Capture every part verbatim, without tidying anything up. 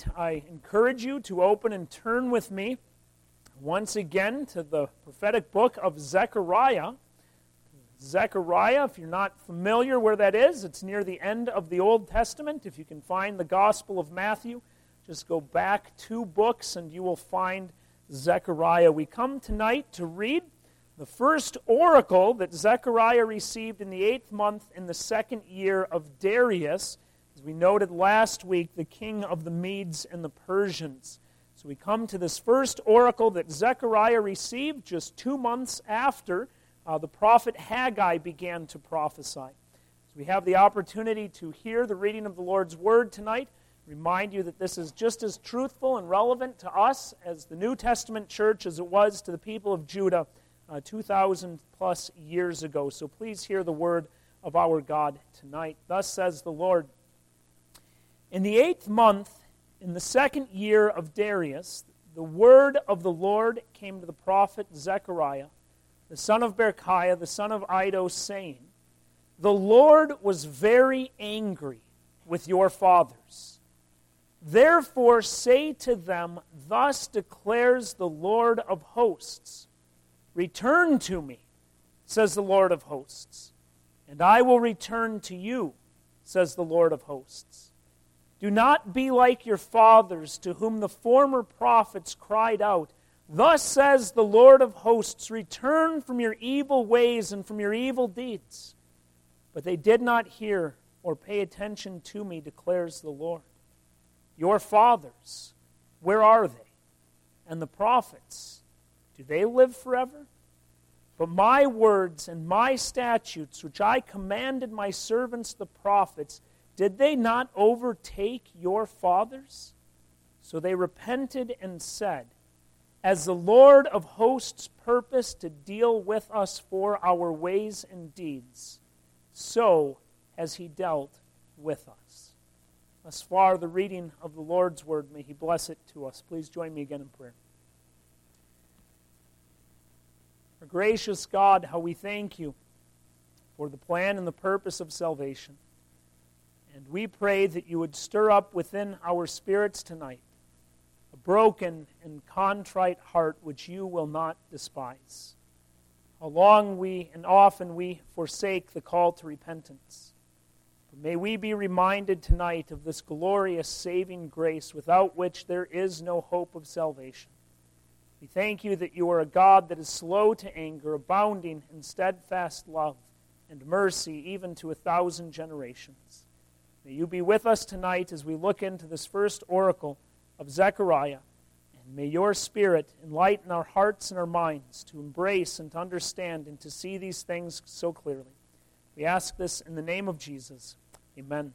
I encourage you to open and turn with me once again to the prophetic book of Zechariah. Zechariah, if you're not familiar where that is, it's near the end of the Old Testament. If you can find the Gospel of Matthew, just go back two books and you will find Zechariah. We come tonight to read the first oracle that Zechariah received in the eighth month in the second year of Darius, as we noted last week, the king of the Medes and the Persians. So we come to this first oracle that Zechariah received just two months after uh, the prophet Haggai began to prophesy. So we have the opportunity to hear the reading of the Lord's Word tonight. Remind you that this is just as truthful and relevant to us as the New Testament church as it was to the people of Judah uh, two thousand plus years ago. So please hear the word of our God tonight. Thus says the Lord, in the eighth month, in the second year of Darius, the word of the Lord came to the prophet Zechariah, the son of Berechiah, the son of Iddo, saying, the Lord was very angry with your fathers. Therefore say to them, thus declares the Lord of hosts, return to me, says the Lord of hosts, and I will return to you, says the Lord of hosts. Do not be like your fathers, to whom the former prophets cried out, thus says the Lord of hosts, return from your evil ways and from your evil deeds. But they did not hear or pay attention to me, declares the Lord. Your fathers, where are they? And the prophets, do they live forever? But my words and my statutes, which I commanded my servants the prophets, did they not overtake your fathers? So they repented and said, as the Lord of hosts purposed to deal with us for our ways and deeds, so has he dealt with us. Thus far, the reading of the Lord's word, may he bless it to us. Please join me again in prayer. Our gracious God, how we thank you for the plan and the purpose of salvation. And we pray that you would stir up within our spirits tonight a broken and contrite heart which you will not despise. How long we and often we forsake the call to repentance. But may we be reminded tonight of this glorious saving grace without which there is no hope of salvation. We thank you that you are a God that is slow to anger, abounding in steadfast love and mercy even to a thousand generations. May you be with us tonight as we look into this first oracle of Zechariah. And may your Spirit enlighten our hearts and our minds to embrace and to understand and to see these things so clearly. We ask this in the name of Jesus. Amen.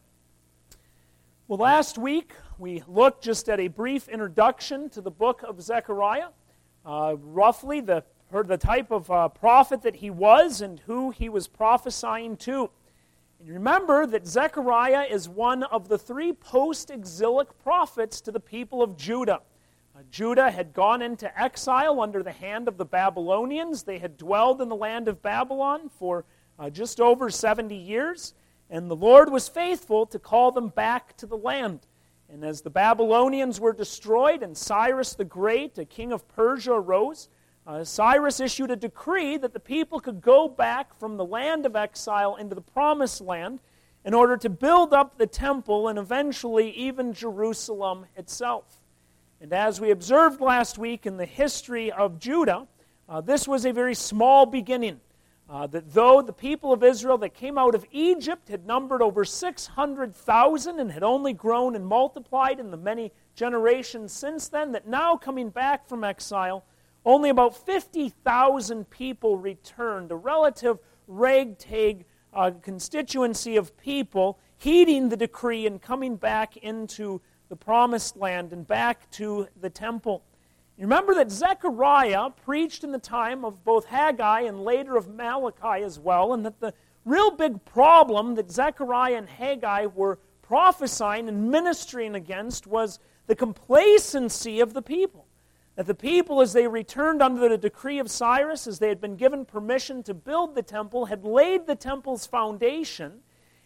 Well, last week we looked just at a brief introduction to the book of Zechariah, uh, roughly the, the type of uh, prophet that he was and who he was prophesying to. And remember that Zechariah is one of the three post-exilic prophets to the people of Judah. Uh, Judah had gone into exile under the hand of the Babylonians. They had dwelled in the land of Babylon for uh, just over seventy years, and the Lord was faithful to call them back to the land. And as the Babylonians were destroyed and Cyrus the Great, a king of Persia, arose, Uh, Cyrus issued a decree that the people could go back from the land of exile into the promised land in order to build up the temple and eventually even Jerusalem itself. And as we observed last week in the history of Judah, uh, this was a very small beginning. Uh, that though the people of Israel that came out of Egypt had numbered over six hundred thousand and had only grown and multiplied in the many generations since then, that now coming back from exile, only about fifty thousand people returned, a relative ragtag uh, constituency of people heeding the decree and coming back into the promised land and back to the temple. You remember that Zechariah preached in the time of both Haggai and later of Malachi as well, and that the real big problem that Zechariah and Haggai were prophesying and ministering against was the complacency of the people. That the people, as they returned under the decree of Cyrus, as they had been given permission to build the temple, had laid the temple's foundation,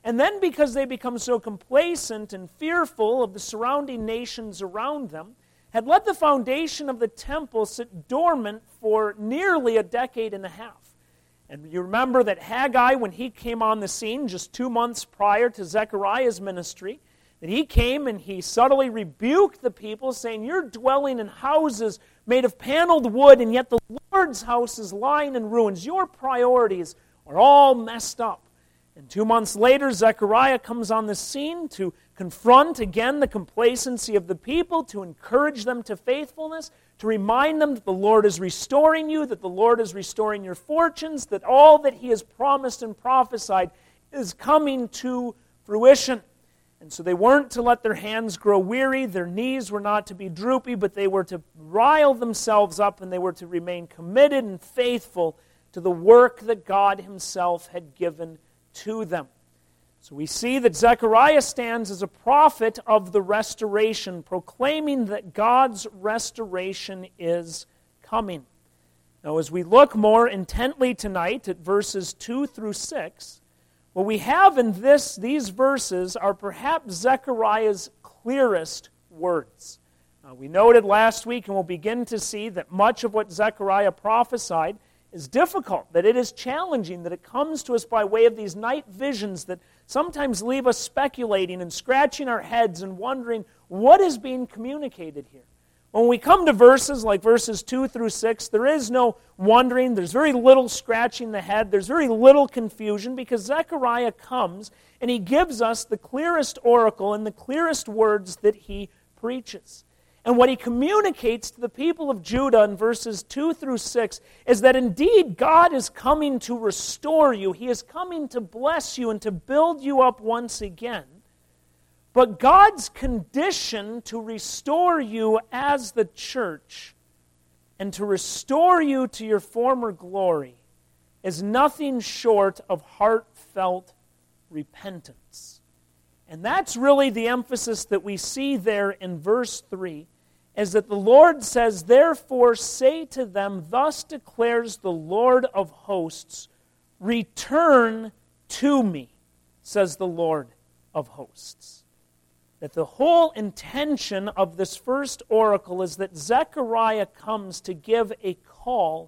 And then because they become so complacent and fearful of the surrounding nations around them, had let the foundation of the temple sit dormant for nearly a decade and a half. And you remember that Haggai, when he came on the scene just two months prior to Zechariah's ministry, that he came and he subtly rebuked the people, saying, "You're dwelling in houses made of paneled wood, and yet the Lord's house is lying in ruins. Your priorities are all messed up." And two months later, Zechariah comes on the scene to confront again the complacency of the people, to encourage them to faithfulness, to remind them that the Lord is restoring you, that the Lord is restoring your fortunes, that all that He has promised and prophesied is coming to fruition. And so they weren't to let their hands grow weary, their knees were not to be droopy, but they were to rile themselves up and they were to remain committed and faithful to the work that God Himself had given to them. So we see that Zechariah stands as a prophet of the restoration, proclaiming that God's restoration is coming. Now, as we look more intently tonight at verses two through six, what we have in this, these verses are perhaps Zechariah's clearest words. Uh, we noted last week, and we'll begin to see, that much of what Zechariah prophesied is difficult, that it is challenging, that it comes to us by way of these night visions that sometimes leave us speculating and scratching our heads and wondering what is being communicated here. When we come to verses like verses two through six, there is no wondering, there's very little scratching the head, there's very little confusion, because Zechariah comes and he gives us the clearest oracle and the clearest words that he preaches. And what he communicates to the people of Judah in verses two through six is that indeed God is coming to restore you. He is coming to bless you and to build you up once again. But God's condition to restore you as the church and to restore you to your former glory is nothing short of heartfelt repentance. And that's really the emphasis that we see there in verse three, is that the Lord says, "Therefore say to them, thus declares the Lord of hosts, return to me, says the Lord of hosts." That the whole intention of this first oracle is that Zechariah comes to give a call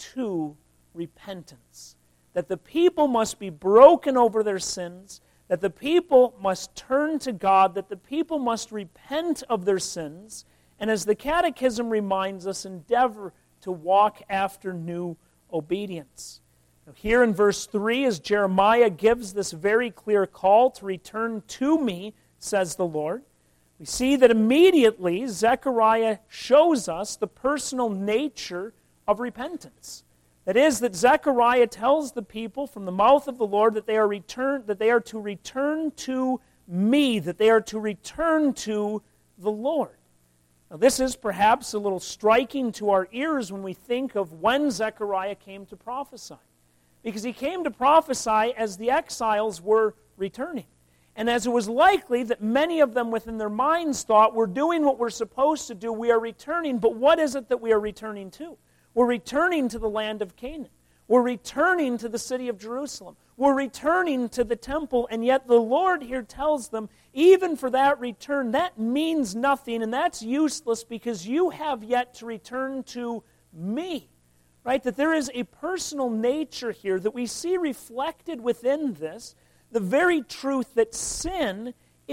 to repentance. That the people must be broken over their sins, that the people must turn to God, that the people must repent of their sins, and as the Catechism reminds us, endeavor to walk after new obedience. Now, here in verse three, as Jeremiah gives this very clear call to return to me, says the Lord, we see that immediately Zechariah shows us the personal nature of repentance. That is, that Zechariah tells the people from the mouth of the Lord that they are return, that they are to return to me, that they are to return to the Lord. Now, this is perhaps a little striking to our ears when we think of when Zechariah came to prophesy. Because he came to prophesy as the exiles were returning. And as it was likely that many of them within their minds thought, we're doing what we're supposed to do, we are returning, but what is it that we are returning to? We're returning to the land of Canaan. We're returning to the city of Jerusalem. We're returning to the temple, and yet the Lord here tells them, even for that return, that means nothing, and that's useless because you have yet to return to me. Right? That there is a personal nature here that we see reflected within this, the very truth that sin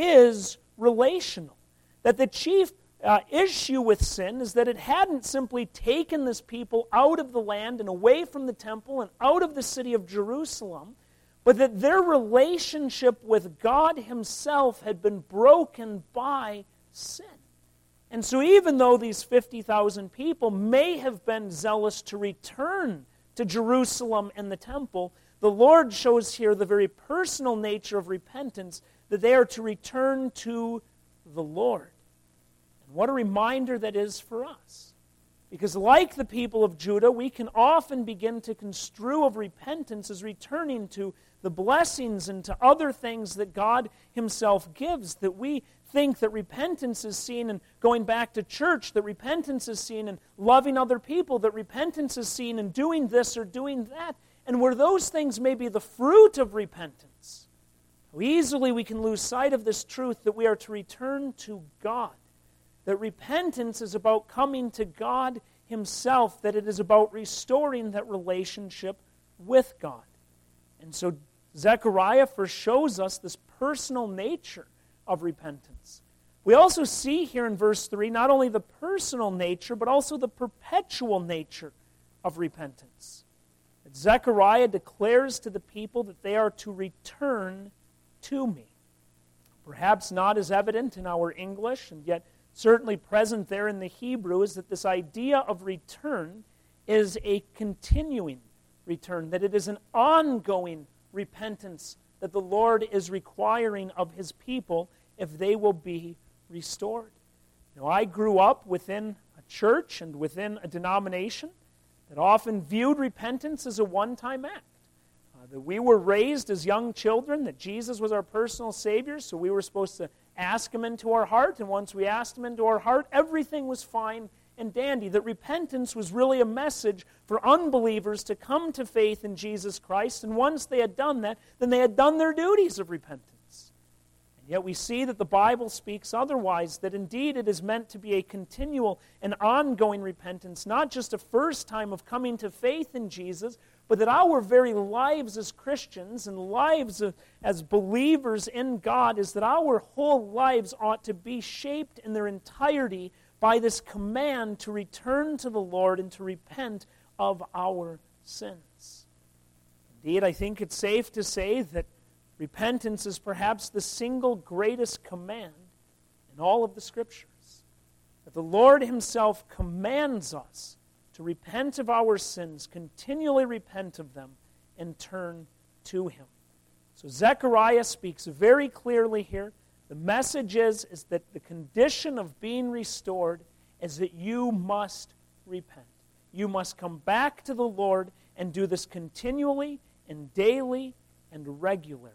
is relational. That the chief uh, issue with sin is that it hadn't simply taken this people out of the land and away from the temple and out of the city of Jerusalem, but that their relationship with God Himself had been broken by sin. And so even though these fifty thousand people may have been zealous to return to Jerusalem and the temple, the Lord shows here the very personal nature of repentance, that they are to return to the Lord. And what a reminder that is for us. Because like the people of Judah, we can often begin to construe of repentance as returning to the blessings and to other things that God Himself gives, that we think that repentance is seen in going back to church, that repentance is seen in loving other people, that repentance is seen in doing this or doing that. And where those things may be the fruit of repentance, Easily we can lose sight of this truth that we are to return to God, that repentance is about coming to God Himself, that it is about restoring that relationship with God. And so Zechariah first shows us this personal nature of repentance. We also see here in verse three not only the personal nature, but also the perpetual nature of repentance. That Zechariah declares to the people that they are to return to me. Perhaps not as evident in our English, and yet certainly present there in the Hebrew, is that this idea of return is a continuing return, that it is an ongoing repentance that the Lord is requiring of His people if they will be restored. Now, I grew up within a church and within a denomination that often viewed repentance as a one-time act. Uh, that we were raised as young children, that Jesus was our personal Savior, so we were supposed to ask Him into our heart, and once we asked Him into our heart, everything was fine and dandy. That repentance was really a message for unbelievers to come to faith in Jesus Christ, and once they had done that, then they had done their duties of repentance. And yet we see that the Bible speaks otherwise, that indeed it is meant to be a continual and ongoing repentance, not just a first time of coming to faith in Jesus, but that our very lives as Christians and lives as believers in God is that our whole lives ought to be shaped in their entirety by this command to return to the Lord and to repent of our sins. Indeed, I think it's safe to say that repentance is perhaps the single greatest command in all of the Scriptures. That the Lord Himself commands us to repent of our sins, continually repent of them, and turn to Him. So Zechariah speaks very clearly here. The message is, is that the condition of being restored is that you must repent. You must come back to the Lord and do this continually and daily and regularly.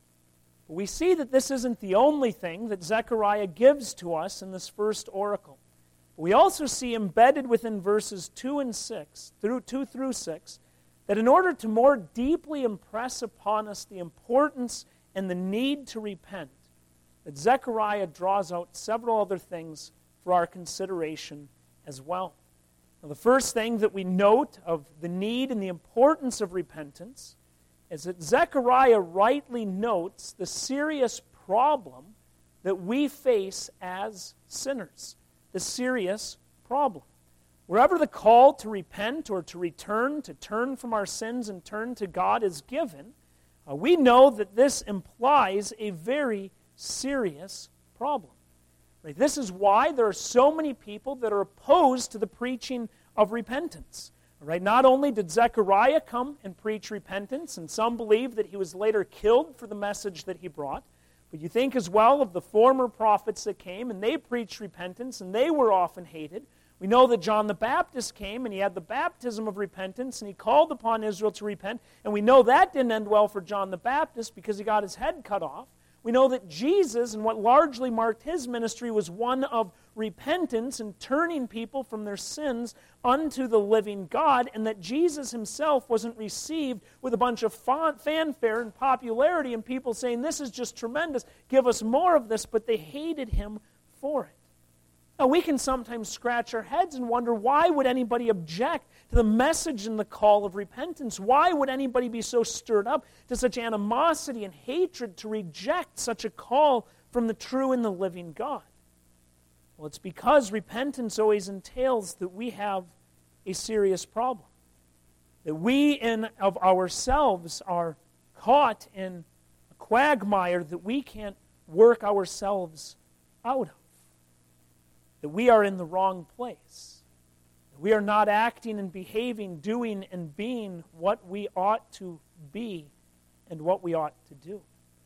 But we see that this isn't the only thing that Zechariah gives to us in this first oracle. We also see embedded within verses two and six, through two through six, that in order to more deeply impress upon us the importance and the need to repent, that Zechariah draws out several other things for our consideration as well. Now, the first thing that we note of the need and the importance of repentance is that Zechariah rightly notes the serious problem that we face as sinners. The serious problem. Wherever the call to repent or to return, to turn from our sins and turn to God is given, uh, we know that this implies a very serious problem. Right? This is why there are so many people that are opposed to the preaching of repentance. Right? Not only did Zechariah come and preach repentance, and some believe that he was later killed for the message that he brought, but you think as well of the former prophets that came, and they preached repentance, and they were often hated. We know that John the Baptist came, and he had the baptism of repentance, and he called upon Israel to repent, and we know that didn't end well for John the Baptist because he got his head cut off. We know that Jesus, and what largely marked his ministry, was one of repentance and turning people from their sins unto the living God, and that Jesus himself wasn't received with a bunch of fanfare and popularity and people saying, this is just tremendous, give us more of this, but they hated him for it. Now, we can sometimes scratch our heads and wonder, why would anybody object to the message and the call of repentance? Why would anybody be so stirred up to such animosity and hatred to reject such a call from the true and the living God? Well, it's because repentance always entails that we have a serious problem. That we in of ourselves are caught in a quagmire that we can't work ourselves out of. That we are in the wrong place. That we are not acting and behaving, doing and being what we ought to be and what we ought to do.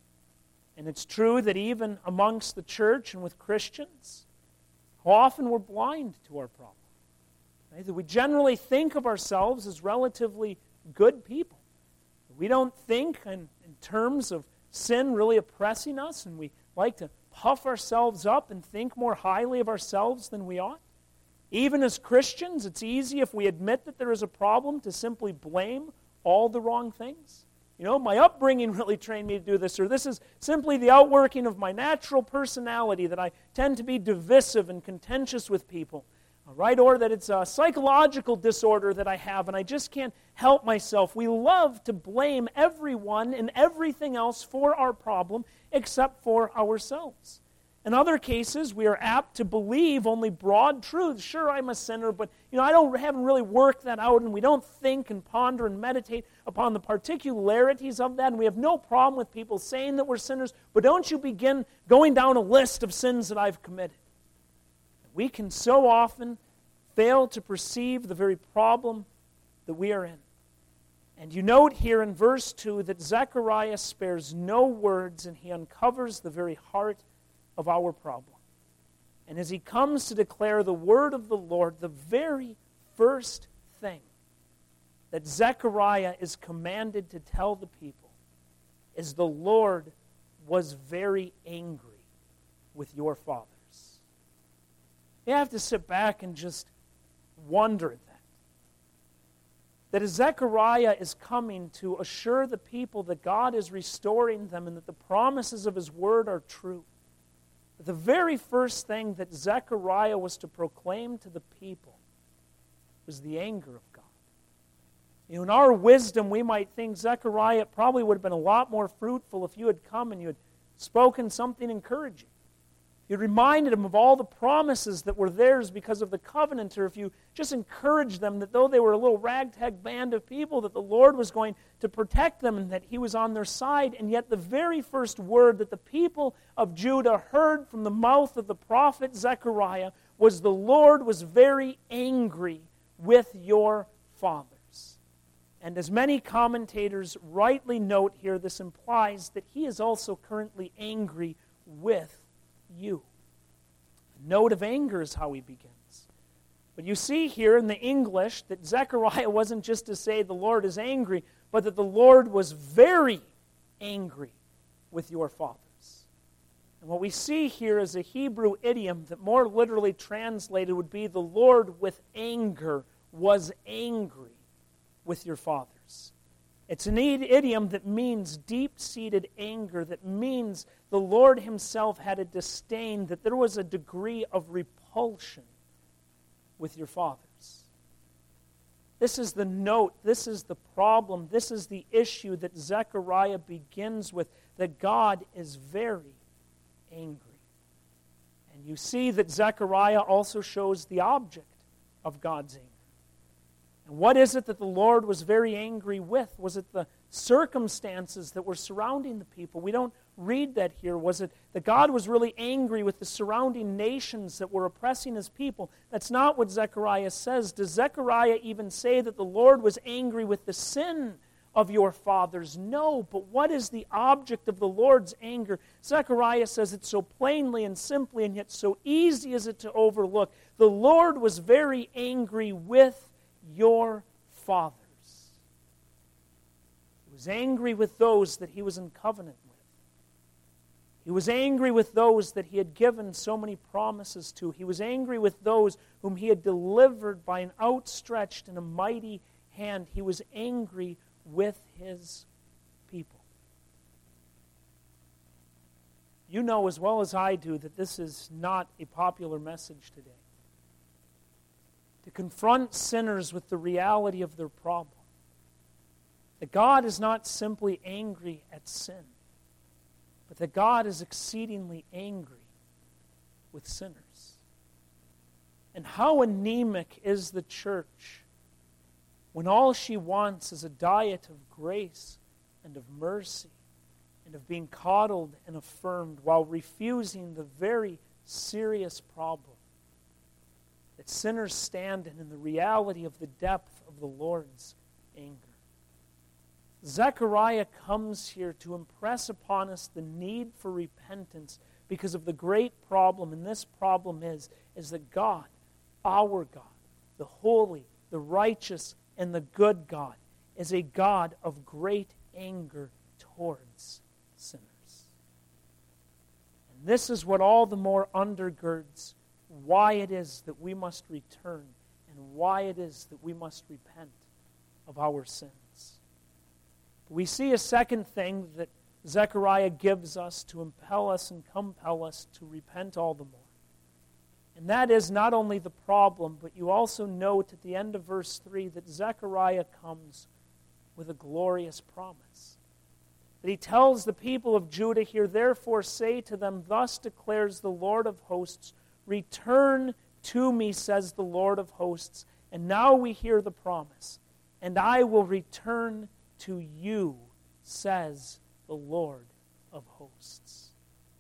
And it's true that even amongst the church and with Christians, often we're blind to our problem. Right? That we generally think of ourselves as relatively good people. We don't think in, in terms of sin really oppressing us, and we like to puff ourselves up and think more highly of ourselves than we ought. Even as Christians, it's easy if we admit that there is a problem to simply blame all the wrong things. You know, my upbringing really trained me to do this, or this is simply the outworking of my natural personality that I tend to be divisive and contentious with people, right? Or that it's a psychological disorder that I have and I just can't help myself. We love to blame everyone and everything else for our problem except for ourselves. In other cases, we are apt to believe only broad truths. Sure, I'm a sinner, but you know, I don't haven't really worked that out, and we don't think and ponder and meditate upon the particularities of that, and we have no problem with people saying that we're sinners, but don't you begin going down a list of sins that I've committed. We can so often fail to perceive the very problem that we are in. And you note here in verse two that Zechariah spares no words, and he uncovers the very heart of our problem. And as he comes to declare the word of the Lord, the very first thing that Zechariah is commanded to tell the people is the Lord was very angry with your fathers. You have to sit back and just wonder at that. That as Zechariah is coming to assure the people that God is restoring them and that the promises of his word are true, the very first thing that Zechariah was to proclaim to the people was the anger of God. You know, in our wisdom, we might think, Zechariah, it probably would have been a lot more fruitful if you had come and you had spoken something encouraging. You reminded them of all the promises that were theirs because of the covenant, or if you just encouraged them that though they were a little ragtag band of people, that the Lord was going to protect them and that he was on their side. And yet the very first word that the people of Judah heard from the mouth of the prophet Zechariah was, the Lord was very angry with your fathers. And as many commentators rightly note here, this implies that he is also currently angry with you. A note of anger is how he begins. But you see here in the English that Zechariah wasn't just to say the Lord is angry, but that the Lord was very angry with your fathers. And what we see here is a Hebrew idiom that more literally translated would be, the Lord with anger was angry with your fathers. It's an idiom that means deep-seated anger, that means the Lord himself had a disdain, that there was a degree of repulsion with your fathers. This is the note, this is the problem, this is the issue that Zechariah begins with, that God is very angry. And you see that Zechariah also shows the object of God's anger. And what is it that the Lord was very angry with? Was it the circumstances that were surrounding the people? We don't read that here. Was it that God was really angry with the surrounding nations that were oppressing his people? That's not what Zechariah says. Does Zechariah even say that the Lord was angry with the sin of your fathers? No, but what is the object of the Lord's anger? Zechariah says it so plainly and simply, and yet so easy is it to overlook. The Lord was very angry with your fathers. He was angry with those that he was in covenant with. He was angry with those that he had given so many promises to. He was angry with those whom he had delivered by an outstretched and a mighty hand. He was angry with his people. You know as well as I do that this is not a popular message today. To confront sinners with the reality of their problem. That God is not simply angry at sin, but that God is exceedingly angry with sinners. And how anemic is the church when all she wants is a diet of grace and of mercy and of being coddled and affirmed while refusing the very serious problem that sinners stand in, in the reality of the depth of the Lord's anger. Zechariah comes here to impress upon us the need for repentance because of the great problem, and this problem is, is that God, our God, the holy, the righteous, and the good God, is a God of great anger towards sinners. And this is what all the more undergirds why it is that we must return and why it is that we must repent of our sins. We see a second thing that Zechariah gives us to impel us and compel us to repent all the more. And that is not only the problem, but you also note at the end of verse three that Zechariah comes with a glorious promise. That he tells the people of Judah here, therefore say to them, thus declares the Lord of hosts, return to me, says the Lord of hosts. And now we hear the promise, and I will return to you, says the Lord of hosts.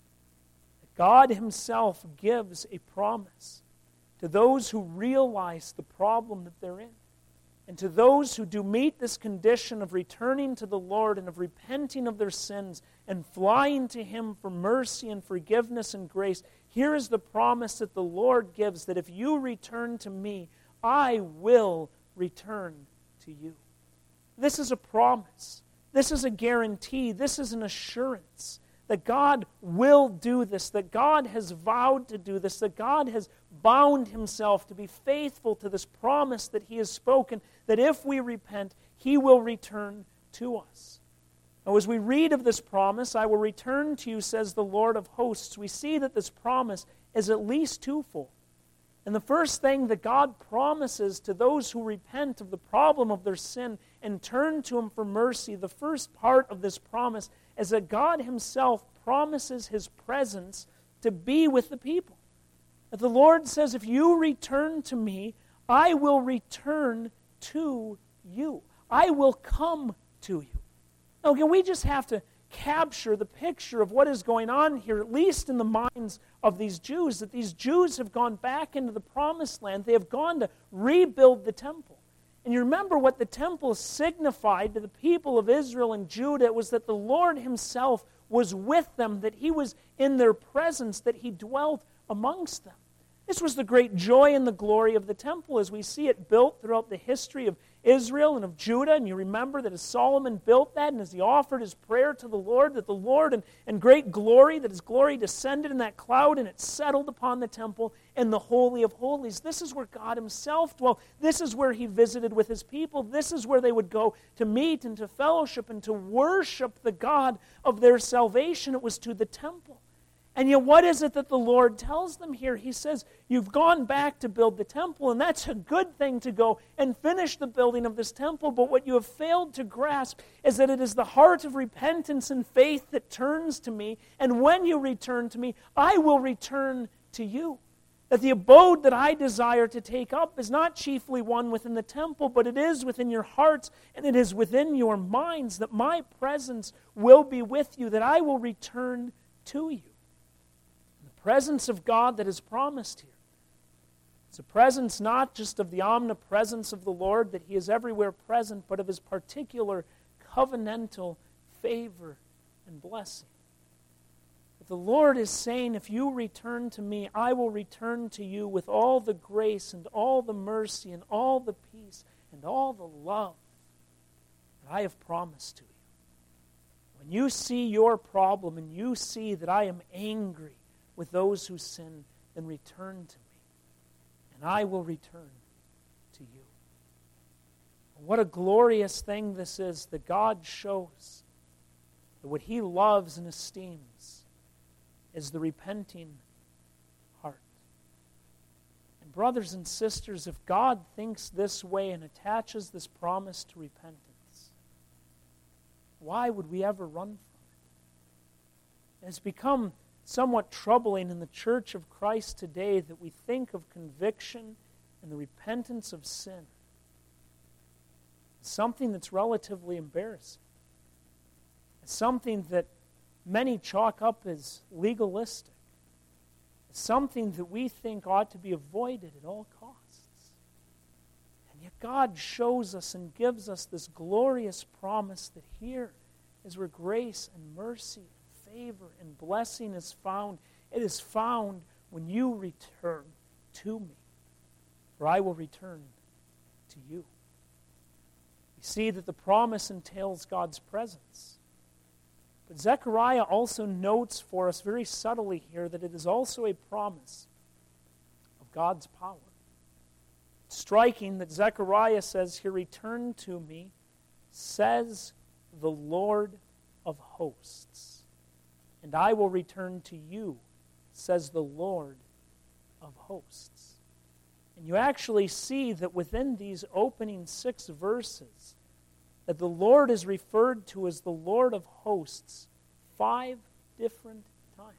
God himself gives a promise to those who realize the problem that they're in. And to those who do meet this condition of returning to the Lord and of repenting of their sins and flying to him for mercy and forgiveness and grace, here is the promise that the Lord gives, that if you return to me, I will return to you. This is a promise. This is a guarantee. This is an assurance that God will do this, that God has vowed to do this, that God has bound himself to be faithful to this promise that he has spoken, that if we repent, he will return to us. Now, as we read of this promise, I will return to you, says the Lord of hosts, we see that this promise is at least twofold. And the first thing that God promises to those who repent of the problem of their sin and turn to him for mercy, the first part of this promise is that God himself promises his presence to be with the people. That the Lord says, if you return to me, I will return to you. I will come to you. Now, again, we just have to capture the picture of what is going on here, at least in the minds of these Jews, that these Jews have gone back into the promised land. They have gone to rebuild the temple. And you remember what the temple signified to the people of Israel and Judah. It was that the Lord himself was with them, that he was in their presence, that he dwelt amongst them. This was the great joy and the glory of the temple as we see it built throughout the history of Israel and of Judah. And you remember that as Solomon built that and as he offered his prayer to the Lord, that the Lord and, and great glory, that his glory descended in that cloud and it settled upon the temple in the Holy of Holies. This is where God himself dwelt. This is where he visited with his people. This is where they would go to meet and to fellowship and to worship the God of their salvation. It was to the temple. And yet, what is it that the Lord tells them here? He says, you've gone back to build the temple, and that's a good thing to go and finish the building of this temple. But what you have failed to grasp is that it is the heart of repentance and faith that turns to me. And when you return to me, I will return to you. That the abode that I desire to take up is not chiefly one within the temple, but it is within your hearts and it is within your minds, that my presence will be with you, that I will return to you. Presence of God that is promised here. It's a presence not just of the omnipresence of the Lord, that he is everywhere present, but of his particular covenantal favor and blessing. But the Lord is saying, if you return to me, I will return to you with all the grace and all the mercy and all the peace and all the love that I have promised to you. When you see your problem and you see that I am angry with those who sin, then return to me, and I will return to you. What a glorious thing this is that God shows that what he loves and esteems is the repenting heart. And brothers and sisters, if God thinks this way and attaches this promise to repentance, why would we ever run from it? It's become somewhat troubling in the Church of Christ today that we think of conviction and the repentance of sin as something that's relatively embarrassing. As something that many chalk up as legalistic. As something that we think ought to be avoided at all costs. And yet God shows us and gives us this glorious promise that here is where grace and mercy favor and blessing is found. It is found when you return to me, for I will return to you. We see that the promise entails God's presence. But Zechariah also notes for us very subtly here that it is also a promise of God's power. It's striking that Zechariah says here, return to me, says the Lord of hosts, and I will return to you, says the Lord of hosts. And you actually see that within these opening six verses, that the Lord is referred to as the Lord of hosts five different times.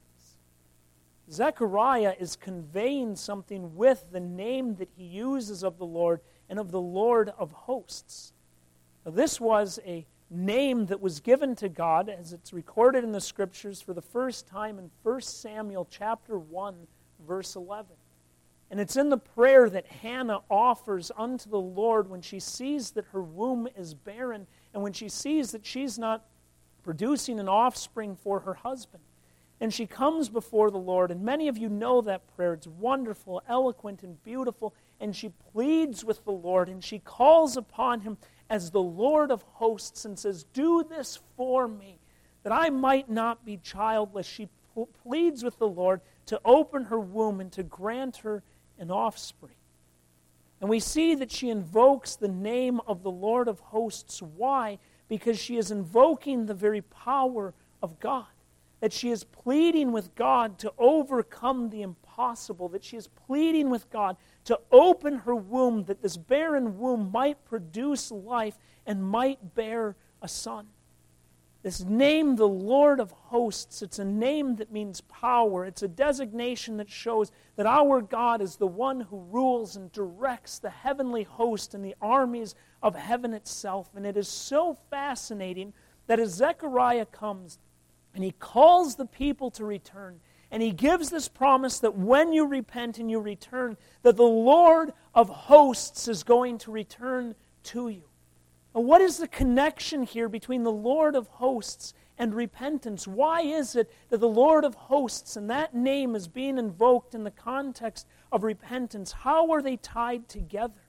Zechariah is conveying something with the name that he uses of the Lord and of the Lord of hosts. Now, this was a name that was given to God, as it's recorded in the Scriptures for the first time in First Samuel chapter one, verse eleven. And it's in the prayer that Hannah offers unto the Lord when she sees that her womb is barren and when she sees that she's not producing an offspring for her husband. And she comes before the Lord, and many of you know that prayer. It's wonderful, eloquent, and beautiful. And she pleads with the Lord, and she calls upon Him as the Lord of hosts and says, do this for me, that I might not be childless. She pleads with the Lord to open her womb and to grant her an offspring. And we see that she invokes the name of the Lord of hosts. Why? Because she is invoking the very power of God. That she is pleading with God to overcome the impossible. That she is pleading with God to open her womb, that this barren womb might produce life and might bear a son. This name, the Lord of hosts, it's a name that means power. It's a designation that shows that our God is the one who rules and directs the heavenly host and the armies of heaven itself. And it is so fascinating that as Zechariah comes and he calls the people to return, and he gives this promise that when you repent and you return, that the Lord of hosts is going to return to you. Now, what is the connection here between the Lord of hosts and repentance? Why is it that the Lord of hosts and that name is being invoked in the context of repentance? How are they tied together?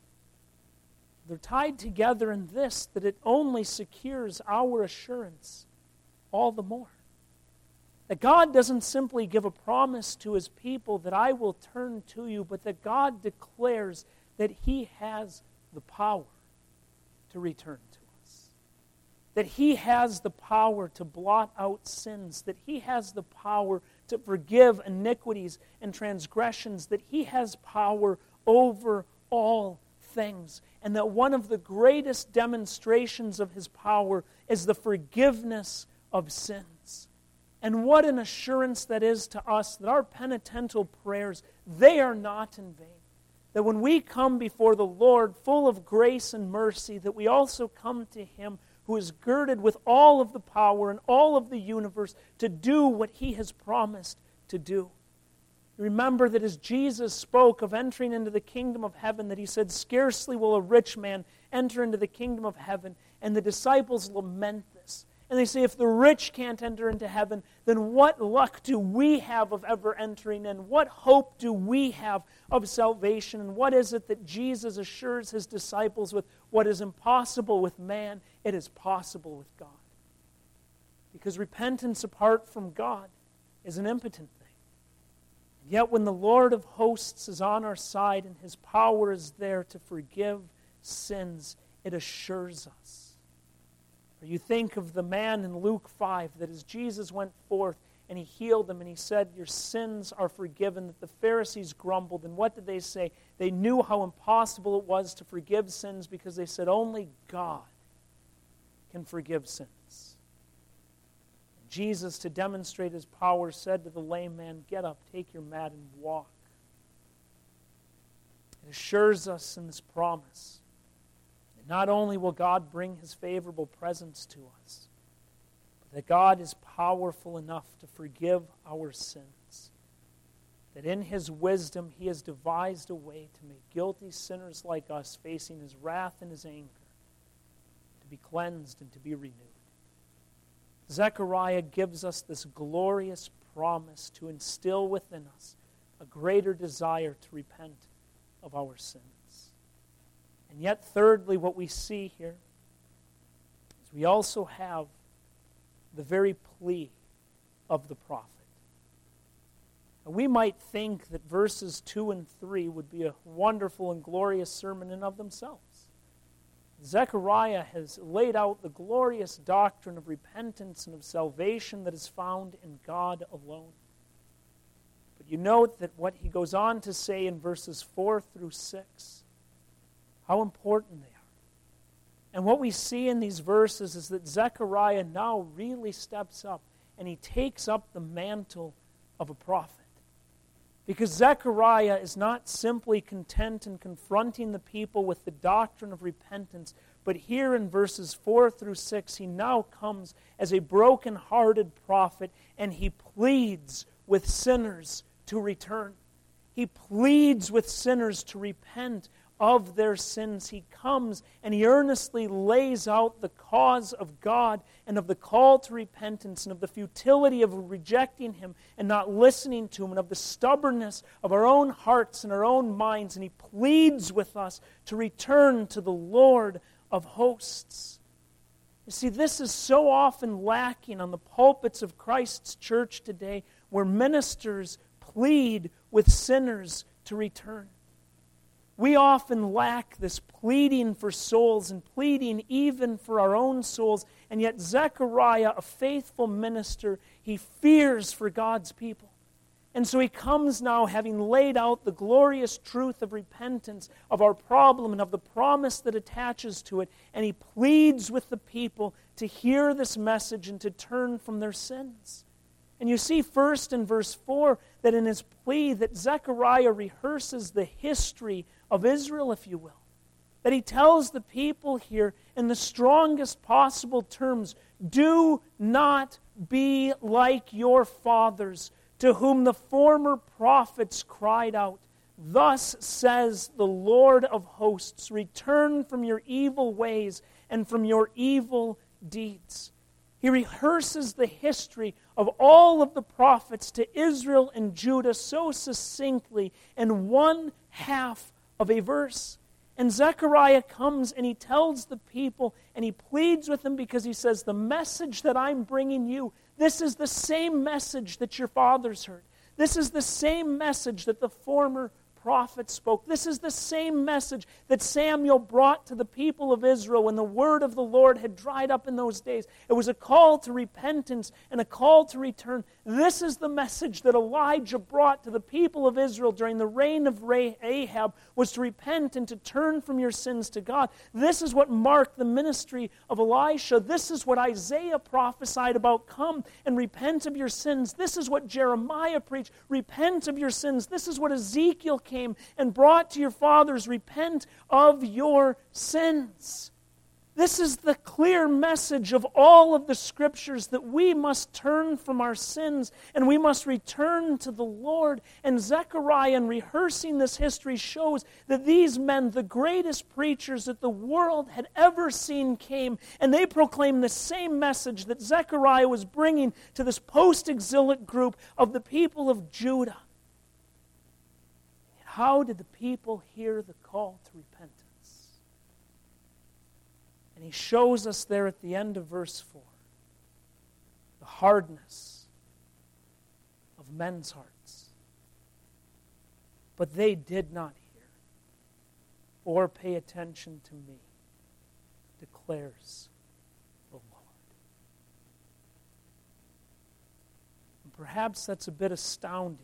They're tied together in this, that it only secures our assurance all the more. That God doesn't simply give a promise to His people that I will turn to you, but that God declares that He has the power to return to us. That He has the power to blot out sins. That He has the power to forgive iniquities and transgressions. That He has power over all things. And that one of the greatest demonstrations of His power is the forgiveness of sins. And what an assurance that is to us, that our penitential prayers, they are not in vain. That when we come before the Lord full of grace and mercy, that we also come to Him who is girded with all of the power and all of the universe to do what He has promised to do. Remember that as Jesus spoke of entering into the kingdom of heaven, that He said, scarcely will a rich man enter into the kingdom of heaven. And the disciples lament this. And they say, if the rich can't enter into heaven, then what luck do we have of ever entering in? What hope do we have of salvation? And what is it that Jesus assures His disciples with? What is impossible with man, it is possible with God. Because repentance apart from God is an impotent thing. And yet when the Lord of hosts is on our side and His power is there to forgive sins, it assures us. Or you think of the man in Luke five, that as Jesus went forth and He healed them and He said, your sins are forgiven, that the Pharisees grumbled. And what did they say? They knew how impossible it was to forgive sins because they said, only God can forgive sins. And Jesus, to demonstrate His power, said to the lame man, get up, take your mat and walk. It assures us in this promise. Not only will God bring His favorable presence to us, but that God is powerful enough to forgive our sins. That in His wisdom He has devised a way to make guilty sinners like us, facing His wrath and His anger, to be cleansed and to be renewed. Zechariah gives us this glorious promise to instill within us a greater desire to repent of our sins. And yet, thirdly, what we see here is we also have the very plea of the prophet. And we might think that verses two and three would be a wonderful and glorious sermon in of themselves. Zechariah has laid out the glorious doctrine of repentance and of salvation that is found in God alone. But you note that what he goes on to say in verses four through six, how important they are. And what we see in these verses is that Zechariah now really steps up and he takes up the mantle of a prophet. Because Zechariah is not simply content in confronting the people with the doctrine of repentance, but here in verses four through six, he now comes as a broken-hearted prophet, and he pleads with sinners to return. He pleads with sinners to repent of their sins. He comes and he earnestly lays out the cause of God and of the call to repentance and of the futility of rejecting Him and not listening to Him and of the stubbornness of our own hearts and our own minds. And he pleads with us to return to the Lord of hosts. You see, this is so often lacking on the pulpits of Christ's church today, where ministers plead with sinners to return. We often lack this pleading for souls and pleading even for our own souls. And yet Zechariah, a faithful minister, he fears for God's people. And so he comes now having laid out the glorious truth of repentance, of our problem and of the promise that attaches to it. And he pleads with the people to hear this message and to turn from their sins. And you see first in verse four that in his plea that Zechariah rehearses the history of Israel, if you will. That he tells the people here in the strongest possible terms, do not be like your fathers, to whom the former prophets cried out. Thus says the Lord of hosts, return from your evil ways and from your evil deeds. He rehearses the history of all of the prophets to Israel and Judah so succinctly in one half of a verse. And Zechariah comes and he tells the people and he pleads with them because he says, the message that I'm bringing you, this is the same message that your fathers heard. This is the same message that the former prophets spoke. This is the same message that Samuel brought to the people of Israel when the word of the Lord had dried up in those days. It was a call to repentance and a call to return. This is the message that Elijah brought to the people of Israel during the reign of Ahab, was to repent and to turn from your sins to God. This is what marked the ministry of Elisha. This is what Isaiah prophesied about. Come and repent of your sins. This is what Jeremiah preached. Repent of your sins. This is what Ezekiel came and brought to your fathers, repent of your sins. This is the clear message of all of the Scriptures, that we must turn from our sins and we must return to the Lord. And Zechariah, in rehearsing this history, shows that these men, the greatest preachers that the world had ever seen, came and they proclaimed the same message that Zechariah was bringing to this post-exilic group of the people of Judah. How did the people hear the call to repentance? And he shows us there at the end of verse four the hardness of men's hearts. But they did not hear or pay attention to me, declares the Lord. And perhaps that's a bit astounding,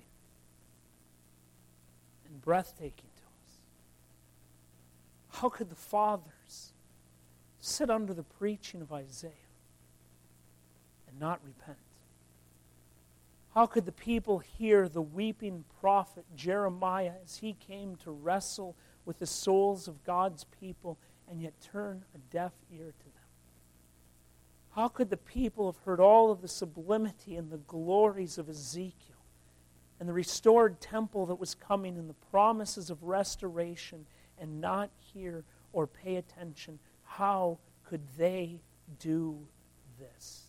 breathtaking to us. How could the fathers sit under the preaching of Isaiah and not repent? How could the people hear the weeping prophet Jeremiah as he came to wrestle with the souls of God's people and yet turn a deaf ear to them? How could the people have heard all of the sublimity and the glories of Ezekiel and the restored temple that was coming and the promises of restoration and not hear or pay attention? How could they do this?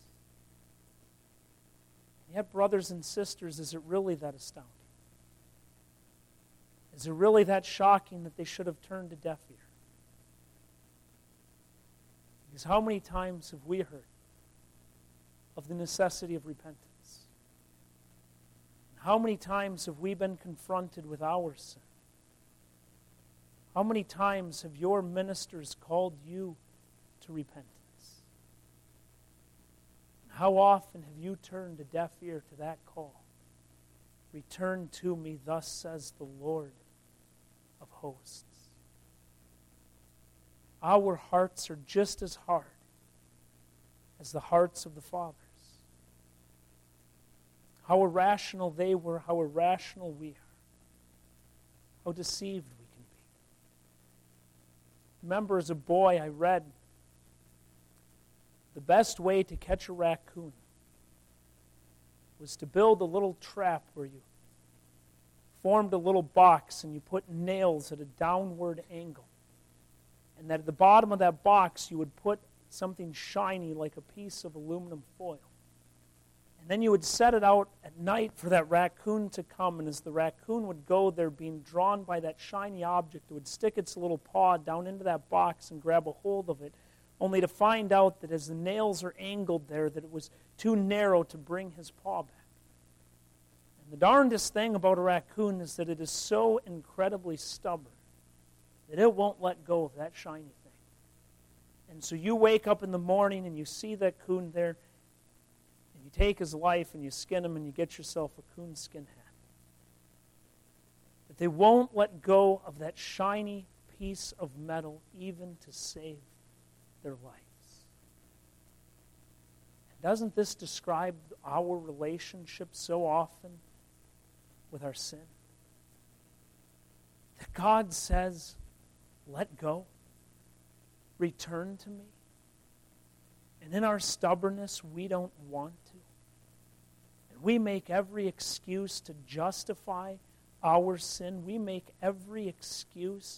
And yet, brothers and sisters, is it really that astounding? Is it really that shocking that they should have turned a deaf ear? Because how many times have we heard of the necessity of repentance? How many times have we been confronted with our sin? How many times have your ministers called you to repentance? How often have you turned a deaf ear to that call? Return to me, thus says the Lord of hosts. Our hearts are just as hard as the hearts of the fathers. How irrational they were, how irrational we are. How deceived we can be. Remember, as a boy, I read the best way to catch a raccoon was to build a little trap where you formed a little box and you put nails at a downward angle. And that at the bottom of that box you would put something shiny like a piece of aluminum foil. And then you would set it out at night for that raccoon to come, and as the raccoon would go there being drawn by that shiny object, it would stick its little paw down into that box and grab a hold of it, only to find out that as the nails are angled there, that it was too narrow to bring his paw back. And the darndest thing about a raccoon is that it is so incredibly stubborn that it won't let go of that shiny thing. And so you wake up in the morning and you see that coon there, and you take his life and you skin him and you get yourself a coonskin hat. But they won't let go of that shiny piece of metal even to save their lives. And doesn't this describe our relationship so often with our sin? That God says, let go. Return to me. And in our stubbornness, we don't want to. And we make every excuse to justify our sin. We make every excuse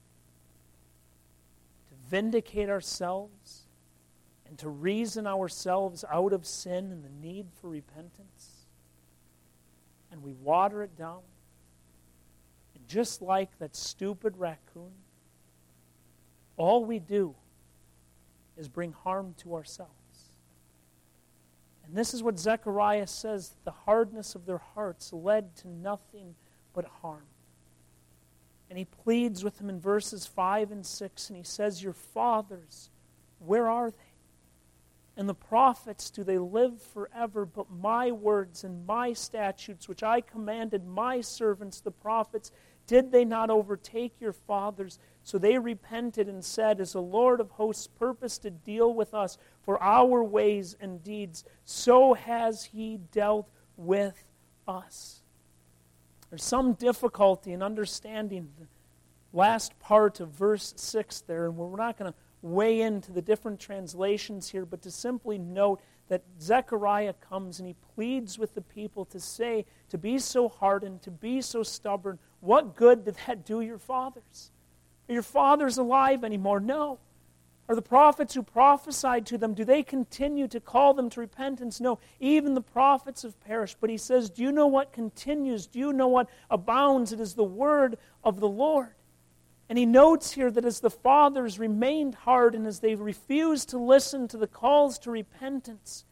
to vindicate ourselves and to reason ourselves out of sin and the need for repentance. And we water it down. And just like that stupid raccoon, all we do is bring harm to ourselves. And this is what Zechariah says, the hardness of their hearts led to nothing but harm. And he pleads with them in verses five and six, and he says, your fathers, where are they? And the prophets, do they live forever? But my words and my statutes, which I commanded my servants, the prophets, did they not overtake your fathers? So they repented and said, as the Lord of hosts purposed to deal with us for our ways and deeds, so has he dealt with us. There's some difficulty in understanding the last part of verse six there, and we're not going to weigh into the different translations here, but to simply note that Zechariah comes and he pleads with the people to say, to be so hardened, to be so stubborn, what good did that do your fathers? Are your fathers alive anymore? No. Are the prophets who prophesied to them, do they continue to call them to repentance? No. Even the prophets have perished. But he says, do you know what continues? Do you know what abounds? It is the word of the Lord. And he notes here that as the fathers remained hard and as they refused to listen to the calls to repentance,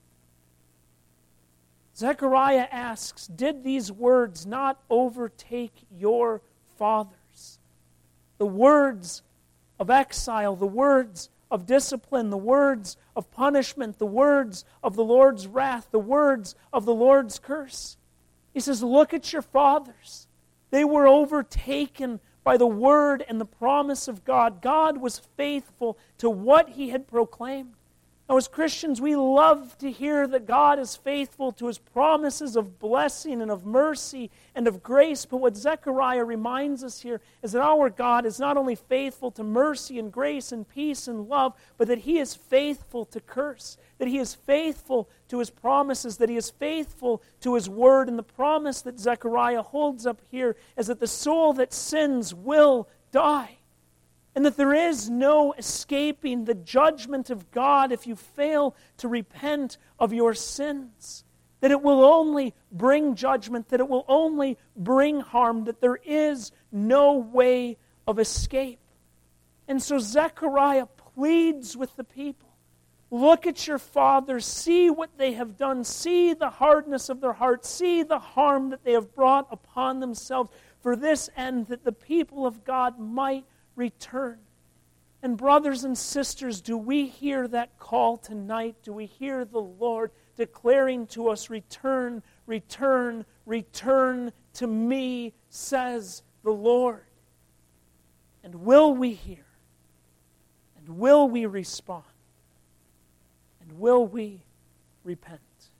Zechariah asks, did these words not overtake your fathers? The words of exile, the words of discipline, the words of punishment, the words of the Lord's wrath, the words of the Lord's curse. He says, look at your fathers. They were overtaken by the word and the promise of God. God was faithful to what he had proclaimed. Now, as Christians, we love to hear that God is faithful to his promises of blessing and of mercy and of grace. But what Zechariah reminds us here is that our God is not only faithful to mercy and grace and peace and love, but that he is faithful to curse, that he is faithful to his promises, that he is faithful to his word. And the promise that Zechariah holds up here is that the soul that sins will die. And that there is no escaping the judgment of God if you fail to repent of your sins. That it will only bring judgment, that it will only bring harm, that there is no way of escape. And so Zechariah pleads with the people. Look at your fathers, see what they have done, see the hardness of their hearts, see the harm that they have brought upon themselves. for this end, that the people of God might return. And brothers and sisters, do we hear that call tonight? Do we hear the Lord declaring to us, return, return, return to me, says the Lord? And will we hear? And will we respond? And will we repent?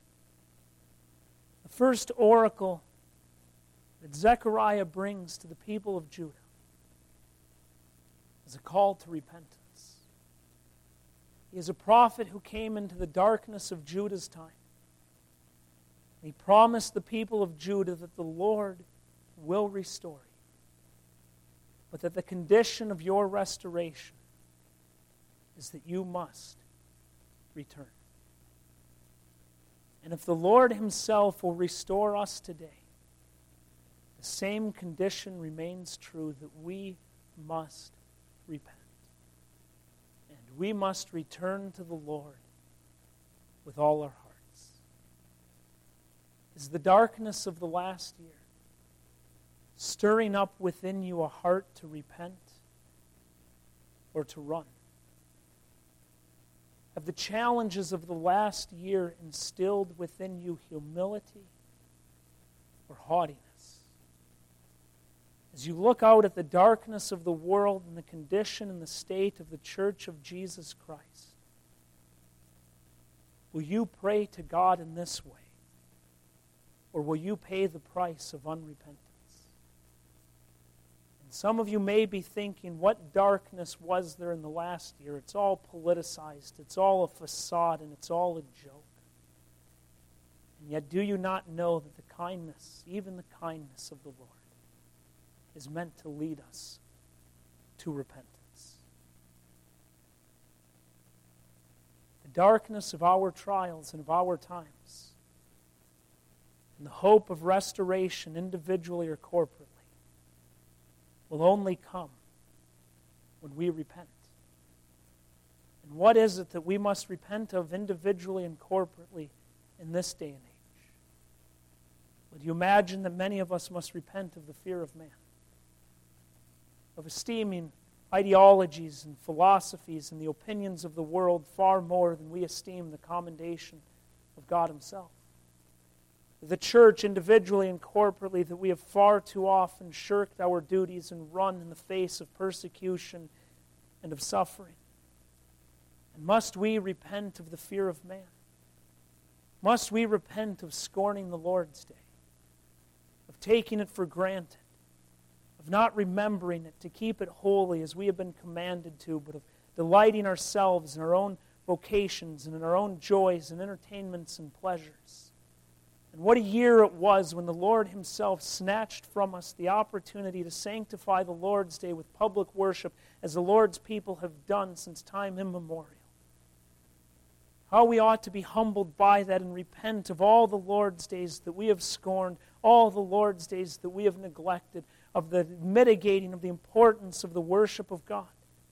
The first oracle that Zechariah brings to the people of Judah is a call to repentance. He is a prophet who came into the darkness of Judah's time. He promised the people of Judah that the Lord will restore you, but that the condition of your restoration is that you must return. And if the Lord Himself will restore us today, the same condition remains true, that we must repent. And we must return to the Lord with all our hearts. Is the darkness of the last year stirring up within you a heart to repent or to run? Have the challenges of the last year instilled within you humility or haughtiness? As you look out at the darkness of the world and the condition and the state of the Church of Jesus Christ, will you pray to God in this way? Or will you pay the price of unrepentance? And some of you may be thinking, what darkness was there in the last year? It's all politicized, it's all a facade, and it's all a joke. And yet do you not know that the kindness, even the kindness of the Lord, is meant to lead us to repentance? The darkness of our trials and of our times, and the hope of restoration individually or corporately, will only come when we repent. And what is it that we must repent of individually and corporately in this day and age? Would you imagine that many of us must repent of the fear of man, of esteeming ideologies and philosophies and the opinions of the world far more than we esteem the commendation of God Himself? The church, individually and corporately, that we have far too often shirked our duties and run in the face of persecution and of suffering. And must we repent of the fear of man? Must we repent of scorning the Lord's Day, of taking it for granted, of not remembering it to keep it holy as we have been commanded to, but of delighting ourselves in our own vocations and in our own joys and entertainments and pleasures? And what a year it was when the Lord Himself snatched from us the opportunity to sanctify the Lord's Day with public worship, as the Lord's people have done since time immemorial. How we ought to be humbled by that and repent of all the Lord's days that we have scorned, all the Lord's days that we have neglected, of the mitigating of the importance of the worship of God.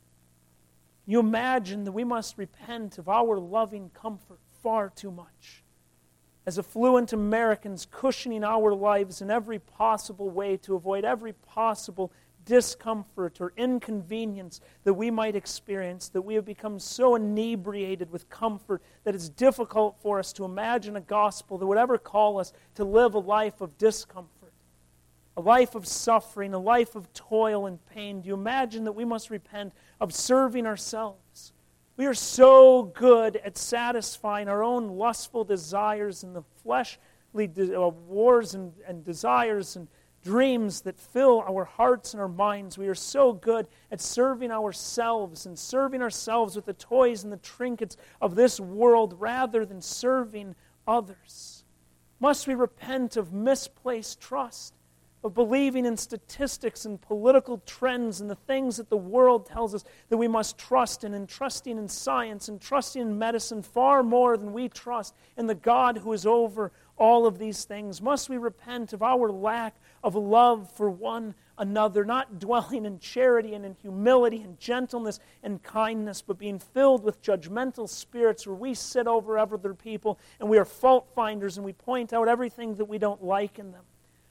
You imagine that we must repent of our loving comfort far too much, as affluent Americans cushioning our lives in every possible way to avoid every possible discomfort or inconvenience that we might experience, that we have become so inebriated with comfort that it's difficult for us to imagine a gospel that would ever call us to live a life of discomfort, a life of suffering, a life of toil and pain. Do you imagine that we must repent of serving ourselves? We are so good at satisfying our own lustful desires and the fleshly de- uh, wars and, and desires and dreams that fill our hearts and our minds. We are so good at serving ourselves and serving ourselves with the toys and the trinkets of this world rather than serving others. Must we repent of misplaced trust, of believing in statistics and political trends and the things that the world tells us that we must trust in, and trusting in science and trusting in medicine far more than we trust in the God who is over all of these things? Must we repent of our lack of love for one another, not dwelling in charity and in humility and gentleness and kindness, but being filled with judgmental spirits where we sit over other people and we are fault finders and we point out everything that we don't like in them?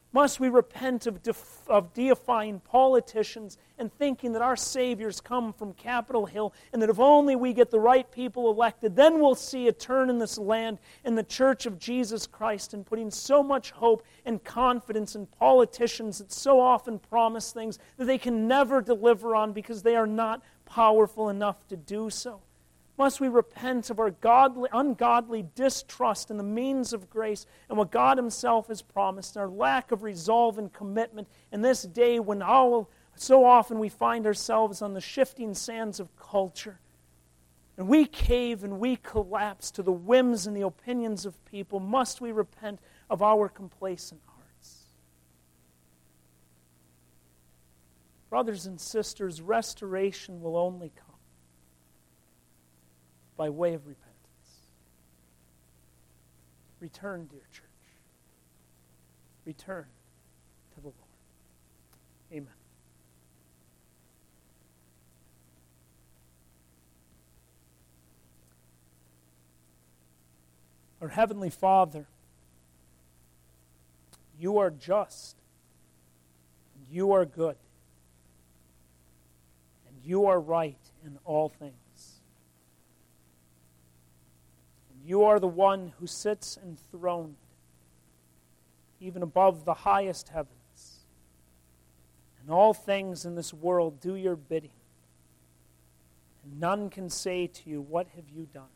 Must we repent of, def- of deifying politicians and thinking that our saviors come from Capitol Hill and that if only we get the right people elected, then we'll see a turn in this land in the Church of Jesus Christ, and putting so much hope and confidence in politicians that so often promise things that they can never deliver on because they are not powerful enough to do so? Must we repent of our godly, ungodly distrust in the means of grace and what God Himself has promised, and our lack of resolve and commitment in this day when all, so often we find ourselves on the shifting sands of culture, and we cave and we collapse to the whims and the opinions of people? Must we repent of our complacent hearts? Brothers and sisters, restoration will only come by way of repentance. Return, dear church. Return to the Lord. Amen. Our Heavenly Father, You are just, and You are good, and You are right in all things. You are the one who sits enthroned, even above the highest heavens. And all things in this world do Your bidding. And none can say to You, what have You done?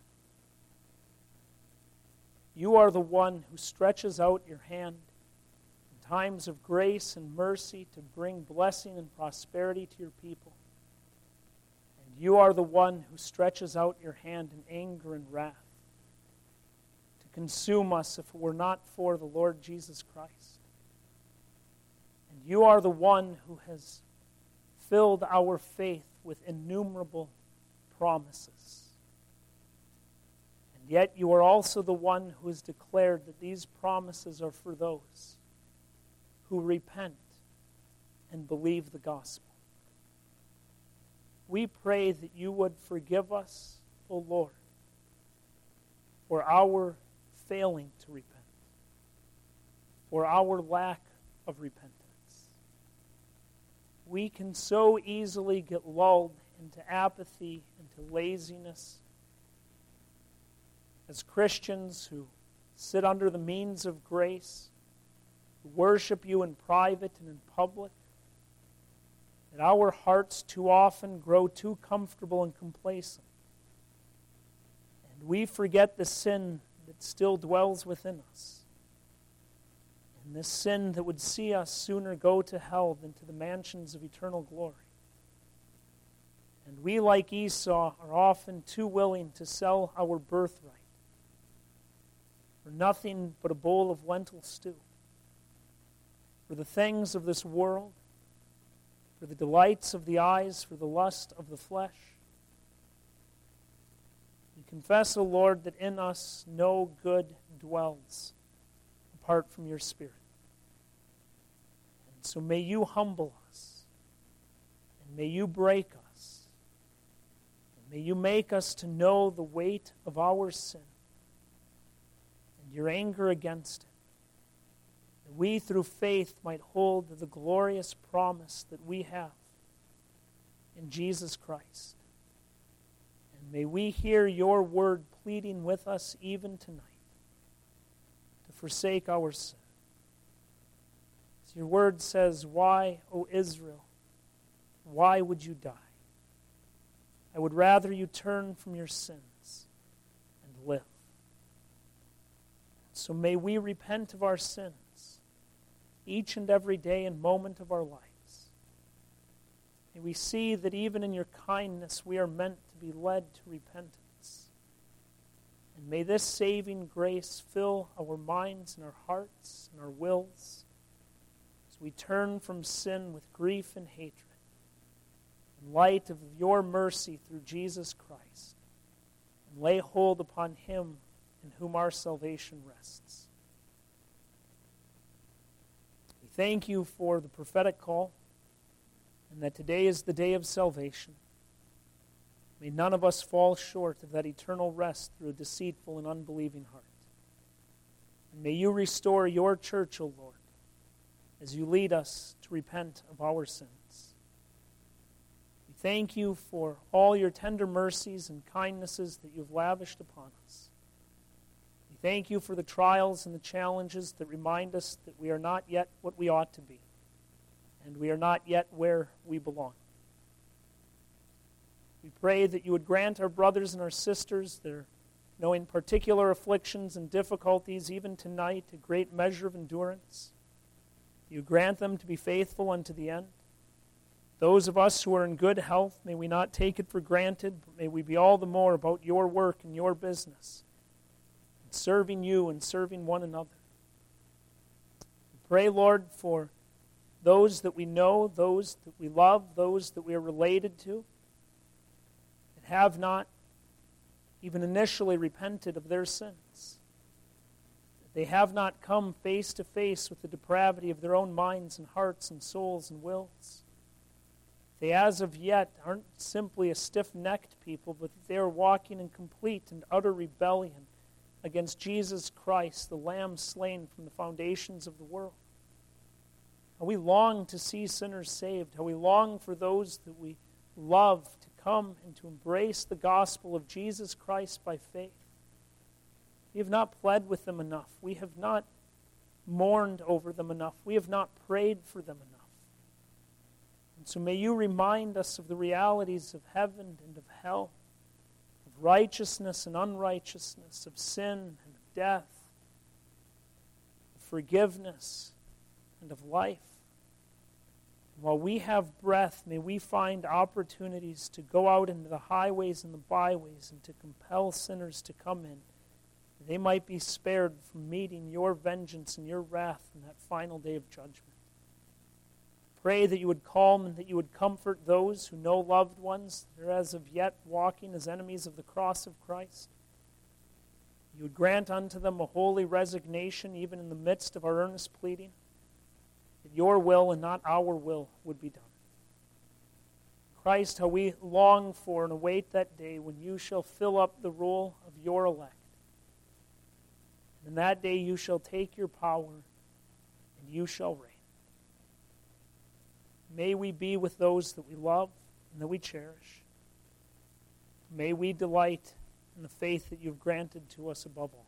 You are the one who stretches out Your hand in times of grace and mercy to bring blessing and prosperity to Your people. And You are the one who stretches out Your hand in anger and wrath, consume us if it were not for the Lord Jesus Christ. And You are the one who has filled our faith with innumerable promises. And yet You are also the one who has declared that these promises are for those who repent and believe the gospel. We pray that You would forgive us, O Lord, for our failing to repent, or our lack of repentance. We can so easily get lulled into apathy, into laziness. As Christians who sit under the means of grace, who worship You in private and in public, that our hearts too often grow too comfortable and complacent. And we forget the sin that still dwells within us. And this sin that would see us sooner go to hell than to the mansions of eternal glory. And we, like Esau, are often too willing to sell our birthright for nothing but a bowl of lentil stew, for the things of this world, for the delights of the eyes, for the lust of the flesh. Confess, O Lord, that in us no good dwells apart from Your Spirit. And so may You humble us, and may You break us, and may You make us to know the weight of our sin and Your anger against it, that we through faith might hold the glorious promise that we have in Jesus Christ. May we hear Your word pleading with us even tonight to forsake our sin. As Your word says, why, O Israel, why would you die? I would rather you turn from your sins and live. So may we repent of our sins each and every day and moment of our lives. May we see that even in Your kindness we are meant to be led to repentance. And may this saving grace fill our minds and our hearts and our wills as we turn from sin with grief and hatred in light of Your mercy through Jesus Christ, and lay hold upon Him in whom our salvation rests. We thank You for the prophetic call, and that today is the day of salvation. May none of us fall short of that eternal rest through a deceitful and unbelieving heart. And may You restore Your church, O Lord, as you lead us to repent of our sins. We thank you for all your tender mercies and kindnesses that you've lavished upon us. We thank you for the trials and the challenges that remind us that we are not yet what we ought to be, and we are not yet where we belong. We pray that you would grant our brothers and our sisters their knowing particular afflictions and difficulties, even tonight, a great measure of endurance. You grant them to be faithful unto the end. Those of us who are in good health, may we not take it for granted, but may we be all the more about your work and your business, and serving you and serving one another. We pray, Lord, for those that we know, those that we love, those that we are related to, that have not even initially repented of their sins. They have not come face to face with the depravity of their own minds and hearts and souls and wills. They as of yet aren't simply a stiff-necked people, but they are walking in complete and utter rebellion against Jesus Christ, the Lamb slain from the foundations of the world. How we long to see sinners saved, how we long for those that we love to come and to embrace the gospel of Jesus Christ by faith. We have not pled with them enough. We have not mourned over them enough. We have not prayed for them enough. And so may you remind us of the realities of heaven and of hell, of righteousness and unrighteousness, of sin and of death, of forgiveness and of life. And while we have breath, may we find opportunities to go out into the highways and the byways and to compel sinners to come in, that they might be spared from meeting your vengeance and your wrath in that final day of judgment. Pray that you would calm and that you would comfort those who know loved ones that are as of yet walking as enemies of the cross of Christ. You would grant unto them a holy resignation even in the midst of our earnest pleading, that your will and not our will would be done. Christ, how we long for and await that day when you shall fill up the roll of your elect. And in that day you shall take your power and you shall reign. May we be with those that we love and that we cherish. May we delight in the faith that you've granted to us above all.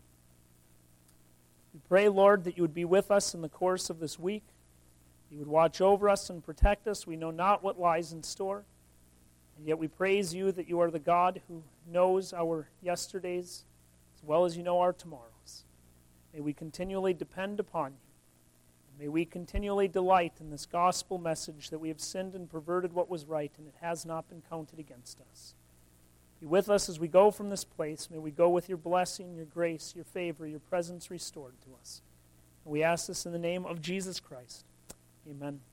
We pray, Lord, that you would be with us in the course of this week. You would watch over us and protect us. We know not what lies in store. And yet we praise you that you are the God who knows our yesterdays as well as you know our tomorrows. May we continually depend upon you. May we continually delight in this gospel message that we have sinned and perverted what was right, and it has not been counted against us. Be with us as we go from this place. May we go with your blessing, your grace, your favor, your presence restored to us. And we ask this in the name of Jesus Christ. Amen.